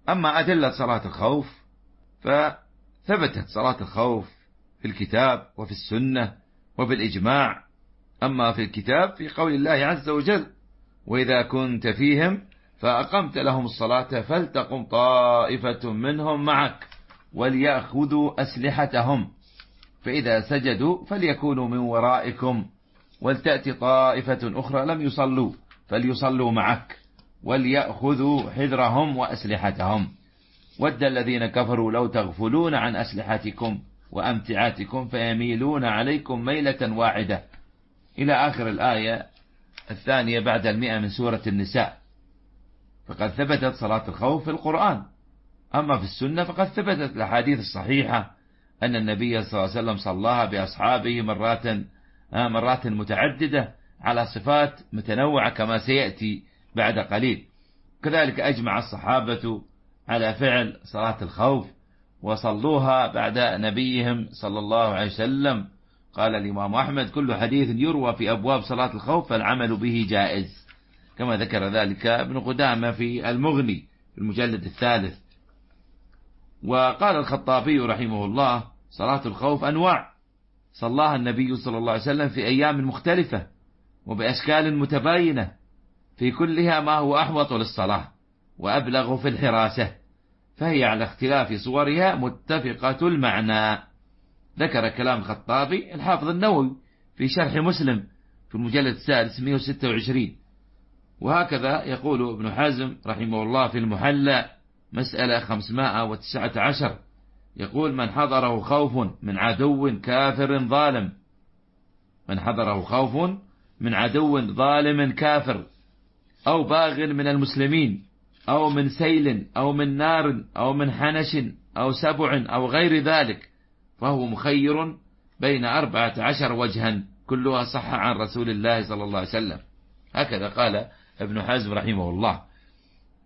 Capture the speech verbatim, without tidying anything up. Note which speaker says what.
Speaker 1: أما أدلة صلاة الخوف فثبتت صلاة الخوف في الكتاب وفي السنة وبالإجماع. أما في الكتاب في قول الله عز وجل: وإذا كنت فيهم فأقمت لهم الصلاة فلتقم طائفة منهم معك وليأخذوا أسلحتهم فإذا سجدوا فليكونوا من ورائكم ولتأتي طائفة أخرى لم يصلوا فليصلوا معك وليأخذوا حذرهم وأسلحتهم ود الذين كفروا لو تغفلون عن أسلحتكم وأمتعاتكم فيميلون عليكم ميلة واحدة، إلى آخر الآية الثانية بعد المئة من سورة النساء. فقد ثبتت صلاة الخوف في القرآن. أما في السنة فقد ثبتت الأحاديث الصحيحة أن النبي صلى الله عليه وسلم صلاها بأصحابه مرات مرات متعددة على صفات متنوعة كما سيأتي بعد قليل. كذلك أجمع الصحابة على فعل صلاة الخوف وصلوها بعد نبيهم صلى الله عليه وسلم. قال الإمام أحمد: كل حديث يروى في أبواب صلاة الخوف فالعمل به جائز، كما ذكر ذلك ابن قدامة في المغني في المجلد الثالث. وقال الخطابي رحمه الله: صلاة الخوف أنواع صلاها النبي صلى الله عليه وسلم في أيام مختلفة وبأشكال متباينة، في كلها ما هو أحوط للصلاة وأبلغ في الحراسة، فهي على اختلاف صورها متفقة المعنى. ذكر كلام الخطابي الحافظ النووي في شرح مسلم في المجلد السادس مئة وستة وعشرين. وهكذا يقول ابن حزم رحمه الله في المحلى مسألة خمسمائة وتسعة عشر، يقول: من حضره خوف من عدو كافر ظالم من حضره خوف من عدو ظالم كافر أو باغ من المسلمين أو من سيل أو من نار أو من حنش أو سبع أو غير ذلك فهو مخير بين أربعة عشر وجها كلها صح عن رسول الله صلى الله عليه وسلم. هكذا قال ابن حزم رحمه الله.